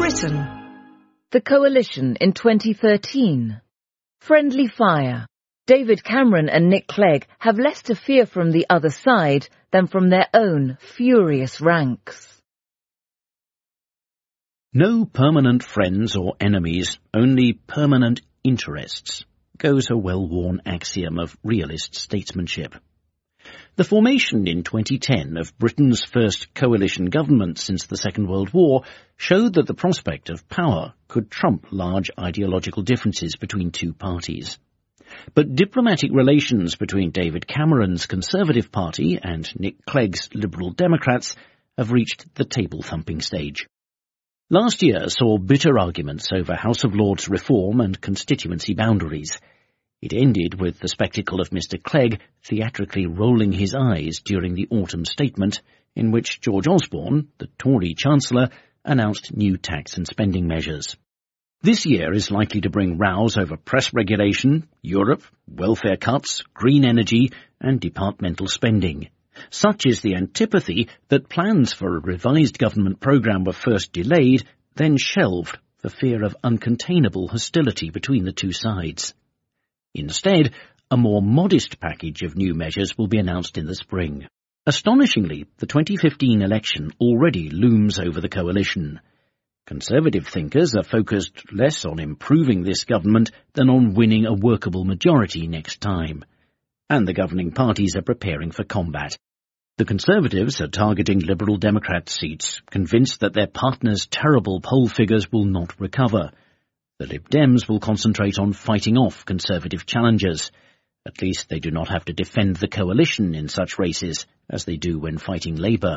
Britain. The coalition in 2013. Friendly fire. David Cameron and Nick Clegg have less to fear from the other side than from their own furious ranks. No permanent friends or enemies, only permanent interests, goes a well-worn axiom of realist statesmanship. The formation in 2010 of Britain's first coalition government since the Second World War showed that the prospect of power could trump large ideological differences between two parties. But diplomatic relations between David Cameron's Conservative Party and Nick Clegg's Liberal Democrats have reached the table-thumping stage. Last year saw bitter arguments over House of Lords reform and constituency boundaries. It ended with the spectacle of Mr. Clegg theatrically rolling his eyes during the autumn statement in which George Osborne, the Tory Chancellor, announced new tax and spending measures. This year is likely to bring rows over press regulation, Europe, welfare cuts, green energy and departmental spending. Such is the antipathy that plans for a revised government programme were first delayed, then shelved for fear of uncontainable hostility between the two sides. Instead, a more modest package of new measures will be announced in the spring. Astonishingly, the 2015 election already looms over the coalition. Conservative thinkers are focused less on improving this government than on winning a workable majority next time. And the governing parties are preparing for combat. The Conservatives are targeting Liberal Democrat seats, convinced that their partners' terrible poll figures will not recover. The Lib Dems will concentrate on fighting off Conservative challengers. At least they do not have to defend the coalition in such races as they do when fighting Labour.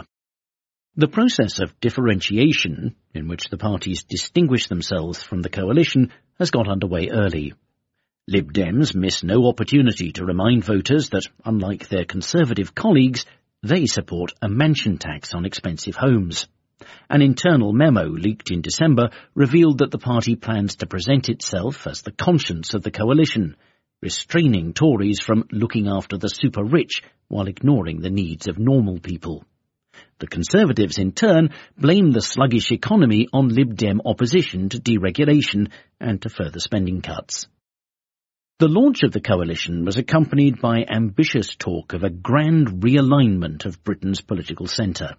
The process of differentiation, in which the parties distinguish themselves from the coalition, has got underway early. Lib Dems miss no opportunity to remind voters that, unlike their Conservative colleagues, they support a mansion tax on expensive homes. An internal memo leaked in December revealed that the party plans to present itself as the conscience of the coalition, restraining Tories from looking after the super-rich while ignoring the needs of normal people. The Conservatives, in turn, blame the sluggish economy on Lib Dem opposition to deregulation and to further spending cuts. The launch of the coalition was accompanied by ambitious talk of a grand realignment of Britain's political centre.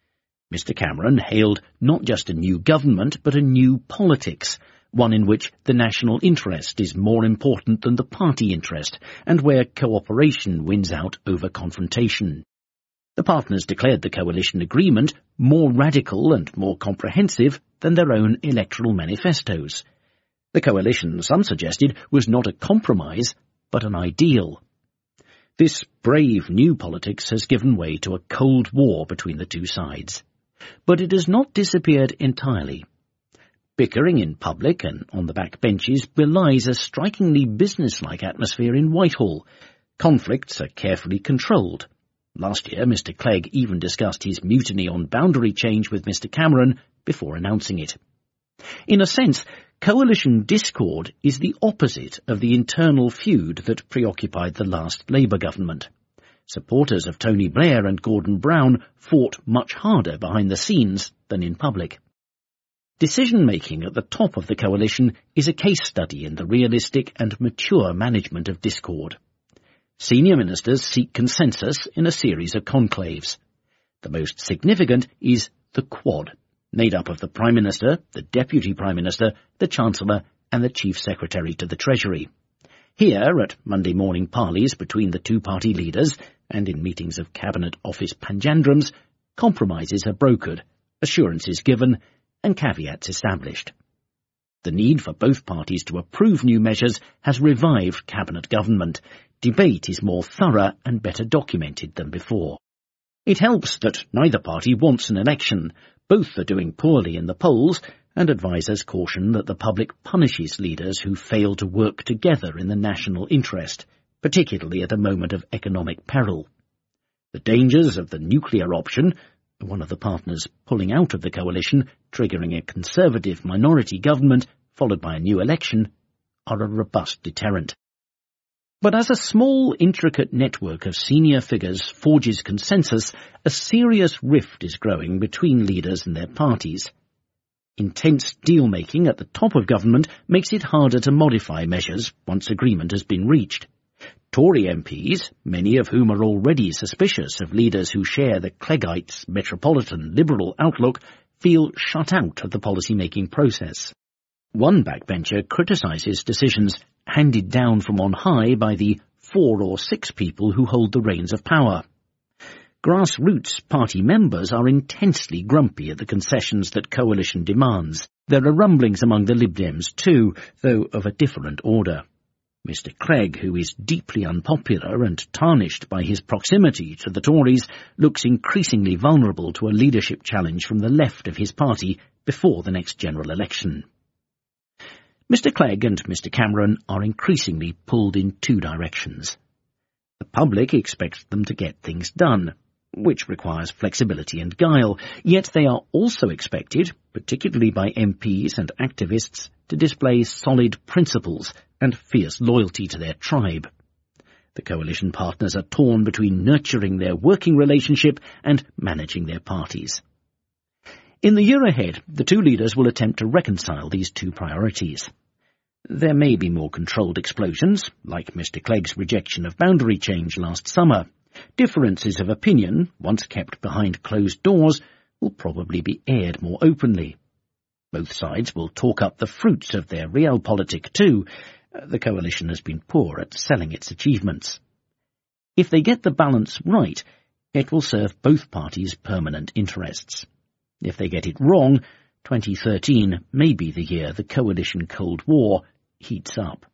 Mr. Cameron hailed not just a new government, but a new politics, one in which the national interest is more important than the party interest, and where cooperation wins out over confrontation. The partners declared the coalition agreement more radical and more comprehensive than their own electoral manifestos. The coalition, some suggested, was not a compromise, but an ideal. This brave new politics has given way to a cold war between the two sides. But it has not disappeared entirely. Bickering in public and on the back benches belies a strikingly businesslike atmosphere in Whitehall. Conflicts are carefully controlled. Last year, Mr. Clegg even discussed his mutiny on boundary change with Mr. Cameron before announcing it. In a sense, coalition discord is the opposite of the internal feud that preoccupied the last Labour government. Supporters of Tony Blair and Gordon Brown fought much harder behind the scenes than in public. Decision-making at the top of the coalition is a case study in the realistic and mature management of discord. Senior ministers seek consensus in a series of conclaves. The most significant is the Quad, made up of the Prime Minister, the Deputy Prime Minister, the Chancellor and the Chief Secretary to the Treasury. Here, at Monday morning parleys between the two-party leaders and in meetings of Cabinet Office panjandrums, compromises are brokered, assurances given and caveats established. The need for both parties to approve new measures has revived cabinet government. Debate is more thorough and better documented than before. It helps that neither party wants an election. Both are doing poorly in the polls, and advisers caution that the public punishes leaders who fail to work together in the national interest, particularly at a moment of economic peril. The dangers of the nuclear option, one of the partners pulling out of the coalition, triggering a Conservative minority government followed by a new election, are a robust deterrent. But as a small, intricate network of senior figures forges consensus, a serious rift is growing between leaders and their parties. Intense deal-making at the top of government makes it harder to modify measures once agreement has been reached. Tory MPs, many of whom are already suspicious of leaders who share the Cleggites' metropolitan liberal outlook, feel shut out of the policy-making process. One backbencher criticises decisions handed down from on high by the 4 or 6 people who hold the reins of power. Grassroots party members are intensely grumpy at the concessions that coalition demands. There are rumblings among the Lib Dems too, though of a different order. Mr Clegg, who is deeply unpopular and tarnished by his proximity to the Tories, looks increasingly vulnerable to a leadership challenge from the left of his party before the next general election. Mr Clegg and Mr Cameron are increasingly pulled in 2 directions. The public expects them to get things done, which requires flexibility and guile, yet they are also expected, particularly by MPs and activists, to display solid principles and fierce loyalty to their tribe. The coalition partners are torn between nurturing their working relationship and managing their parties. In the year ahead, the 2 leaders will attempt to reconcile these 2 priorities. There may be more controlled explosions, like Mr Clegg's rejection of boundary change last summer. Differences of opinion, once kept behind closed doors, will probably be aired more openly. Both sides will talk up the fruits of their realpolitik too. The coalition has been poor at selling its achievements. If they get the balance right, it will serve both parties' permanent interests. If they get it wrong, 2013 may be the year the coalition Cold War heats up.